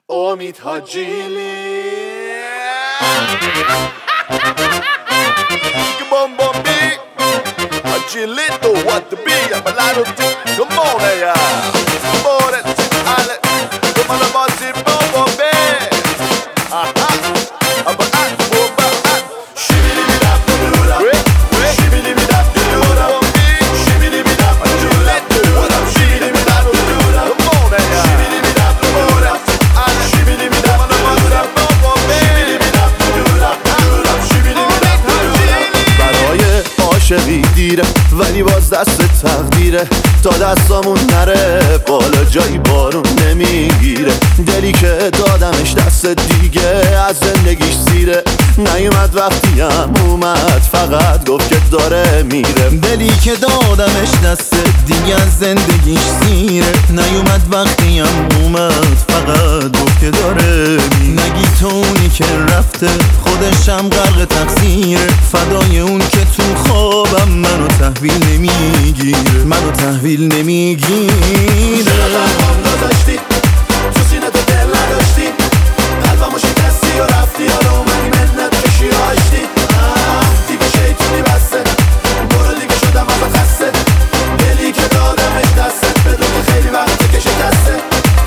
امید حاجیلی Come on, big Agilito, what the be? I'm a lot of things. Come on, yeah. Come on, Ale. Come on, about it, boom, big. Aha. I'm a hot, boom, hot. Shibidi-bidi-dap, do-do-dap. Shibidi-bidi-dap, do-do-dap. Shibidi-bidi-dap, do-do-dap. Shibidi-bidi-dap, do-do-dap. Come on, yeah. Shibidi-bidi-dap, do-do-dap. Shibidi-bidi-dap, do-do-dap. Shibidi-bidi-dap, do-do-dap. Shibidi-bidi-dap, do-do-dap. برای عاشقی دیره ولی باز دست تقدیره تا دستامون نره بالا جایی بارون نمیگیره دلی که دادمش دست دیگه از زندگیش زیره نیومد وقتیم اومد فقط گفت که داره میره دلی که دادمش دست دیگه از زندگیش زیره نیومد وقتیم اومد فقط گفت که داره میره نگی تو اونی که رفته خودشم غرق تقصیره فدای اون که تو خوابم منو تحویل نمیگیره تنهام گذاشتی تو سینه تو دل نداشتی قلبمو شکستی و رفتی حالا اومدی منت کشی و آشتی دیگه شیطونی بسته برو دیگه شدم ازت خسته دلی که دادمش دستت بدون که خیلی وقته که شکسته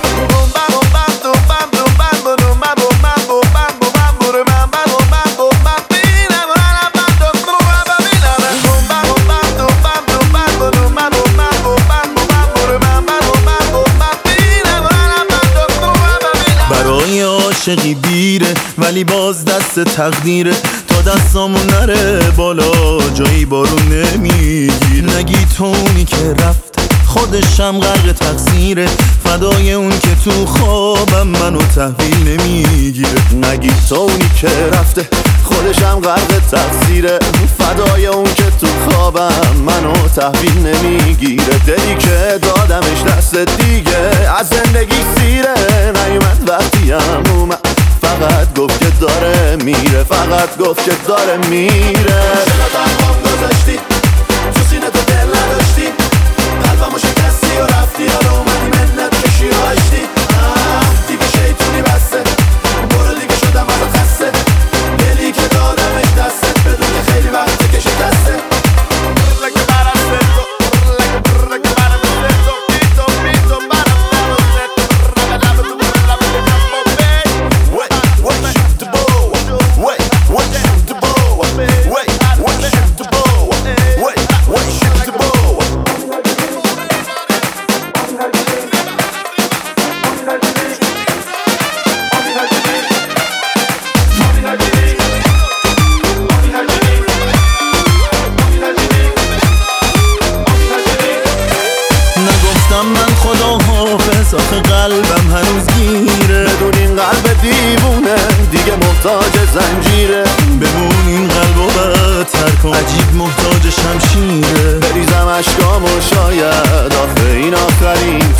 برای عاشقی دیره ولی باز دست تقدیره تا دستامون نره بالا جایی بارون نمیگیره نگی تو اونی که رفت خودشم غرق تقصیره فدای اون که تو خوابم منو تحویل نمیگیره نگی تو اونی که رفته خودشم غرق تقصیره فدای اون که تو خوابم منو تحویل نمیگیره دلی که دادمش دست دیگه از زندگی سیره نیومد وقتیم اومد فقط گفت که داره میره چرا تنهام گذاشتی تو سینه تو دل نداشتی قلبمو شکستی و رفتی حالا اومدی منت کشی و آشتی دیگه شیطونی بسته برو دیگه شدم ازت خسته دلی که دادمش دستت بدون که خیلی وقته که شکسته من خدا حافظ آخه قلبم هنوز گیره بدون این قلب دیوونه دیگه محتاج زنجیره بمون این قلبو بدتر کن عجیب محتاج شمشیره بریزم اشکامو شاید آخه این آخرین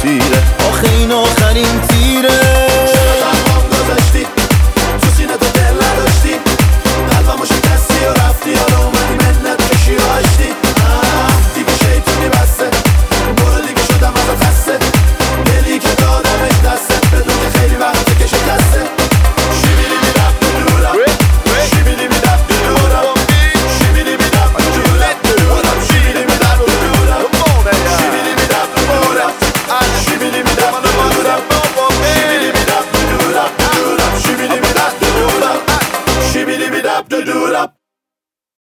تیره چرا تنهام گذاشتی تو سینه تو دل نداشتی قلبمو شکستی و رفتی حالا اومدی منت کشی و آشتی دیگه شیطونی بسته برو دیگه شدم ازت خسته دلی که دادمش دستت بدون که خیلی وقته که شکسته شیبیدی-بیدپ دو-دو-دپ شیبیدی-بیدپ دو-دو-دپ شیبیدی-بیدپ دو-دو-دپ شیبیدی-بیدپ دو-دو-دپ شیبیدی-بیدپ دو-دو-دپ شیبیدی-بیدپ دو-دو-دپ شیبیدی-بیدپ دو-دو-dap, shibidi-bidap, do-do-dap, shibidi-bidap, do-do-dap.